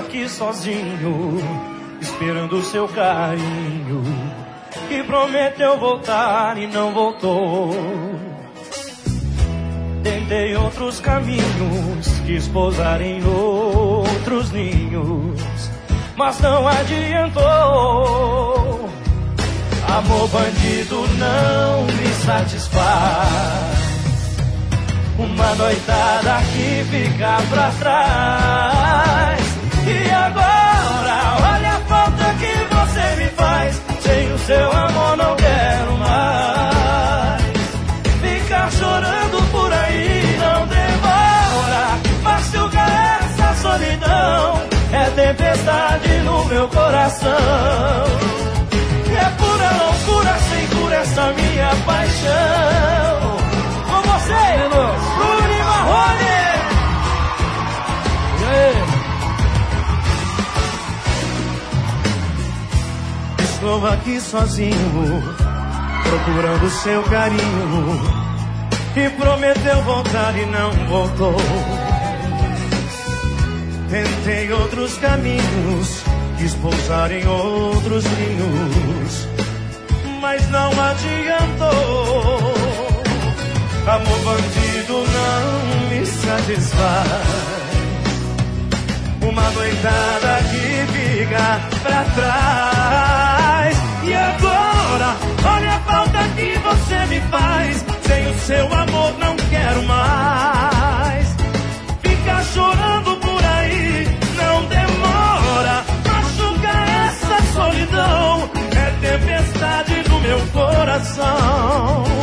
aqui sozinho, esperando o seu carinho, que prometeu voltar e não voltou. Tentei outros caminhos, quis pousar em outros ninhos, mas não adiantou. Amor bandido não me satisfaz, uma noitada que fica pra trás. E agora, olha a falta que você me faz, sem o seu amor não quero mais. Ficar chorando por aí não demora, machucar essa solidão é tempestade no meu coração. É pura loucura, sem cura essa minha paixão. Com você, Bruno Marrone. Estou aqui sozinho, procurando seu carinho, e prometeu voltar e não voltou. Tentei outros caminhos, quis pousar em outros ninhos, mas não adiantou. Amor bandido não me satisfaz, uma noitada que fica pra trás. E agora, olha a falta que você me faz, sem o seu amor não quero mais. Ficar chorando por aí não demora, machucar essa solidão é tempestade no meu coração.